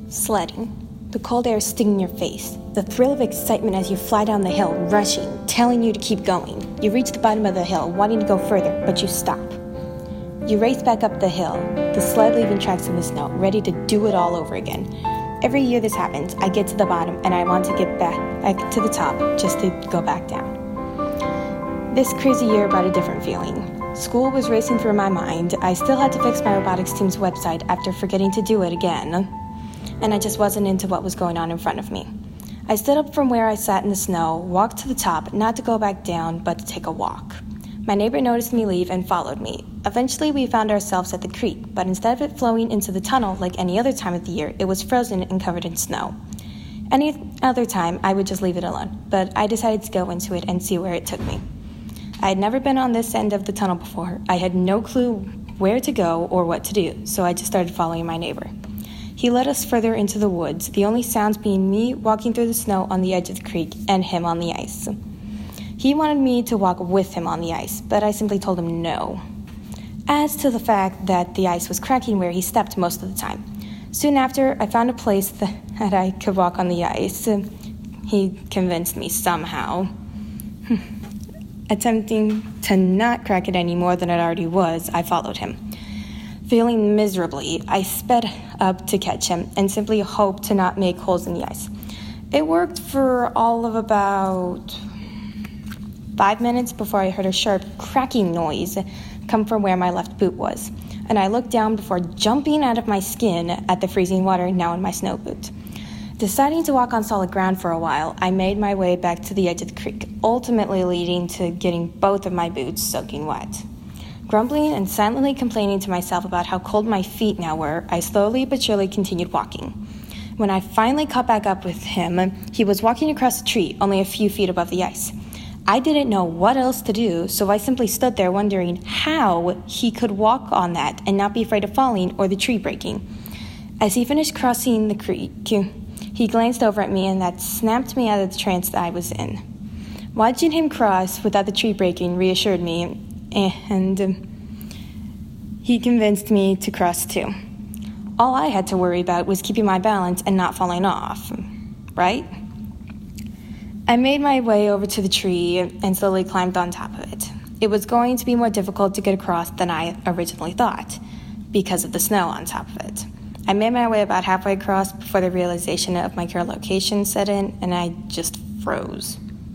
Sledding. The cold air stinging your face. The thrill of excitement as you fly down the hill, rushing, telling you to keep going. You reach the bottom of the hill, wanting to go further, but you stop. You race back up the hill, the sled leaving tracks in the snow, ready to do it all over again. Every year this happens, I get to the bottom and I want to get back to the top just to go back down. This crazy year brought a different feeling. School was racing through my mind. I still had to fix my robotics team's website after forgetting to do it again. And I just wasn't into what was going on in front of me. I stood up from where I sat in the snow, walked to the top, not to go back down, but to take a walk. My neighbor noticed me leave and followed me. Eventually, we found ourselves at the creek, but instead of it flowing into the tunnel like any other time of the year, it was frozen and covered in snow. Any other time, I would just leave it alone, but I decided to go into it and see where it took me. I had never been on this end of the tunnel before. I had no clue where to go or what to do, so I just started following my neighbor. He led us further into the woods, the only sounds being me walking through the snow on the edge of the creek and him on the ice. He wanted me to walk with him on the ice, but I simply told him no. As to the fact that the ice was cracking where he stepped most of the time. Soon after, I found a place that I could walk on the ice. He convinced me somehow. Attempting to not crack it any more than it already was, I followed him. Feeling miserably, I sped up to catch him and simply hoped to not make holes in the ice. It worked for all of about 5 minutes before I heard a sharp cracking noise come from where my left boot was, and I looked down before jumping out of my skin at the freezing water now in my snow boot. Deciding to walk on solid ground for a while, I made my way back to the edge of the creek, ultimately leading to getting both of my boots soaking wet. Grumbling and silently complaining to myself about how cold my feet now were, I slowly but surely continued walking. When I finally caught back up with him, he was walking across a tree only a few feet above the ice. I didn't know what else to do, so I simply stood there wondering how he could walk on that and not be afraid of falling or the tree breaking. As he finished crossing the creek, he glanced over at me and that snapped me out of the trance that I was in. Watching him cross without the tree breaking reassured me, and he convinced me to cross too. All I had to worry about was keeping my balance and not falling off, right? I made my way over to the tree and slowly climbed on top of it. It was going to be more difficult to get across than I originally thought, because of the snow on top of it. I made my way about halfway across before the realization of my current location set in, and I just froze.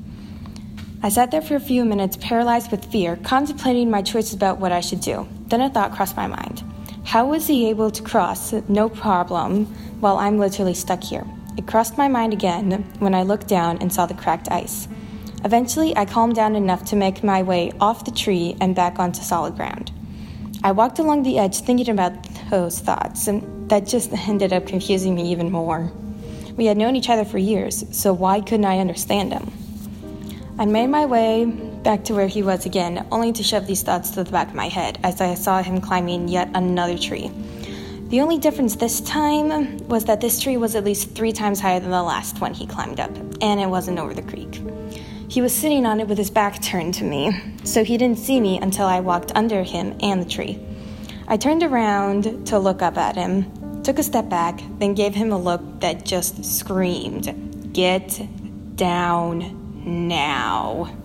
I sat there for a few minutes, paralyzed with fear, contemplating my choices about what I should do. Then a thought crossed my mind. How was he able to cross, no problem, while I'm literally stuck here? It crossed my mind again when I looked down and saw the cracked ice. Eventually, I calmed down enough to make my way off the tree and back onto solid ground. I walked along the edge thinking about those thoughts, and that just ended up confusing me even more. We had known each other for years, so why couldn't I understand him? I made my way back to where he was again, only to shove these thoughts to the back of my head as I saw him climbing yet another tree. The only difference this time was that this tree was at least 3 times higher than the last one he climbed up, and it wasn't over the creek. He was sitting on it with his back turned to me, so he didn't see me until I walked under him and the tree. I turned around to look up at him, took a step back, then gave him a look that just screamed, "Get down now."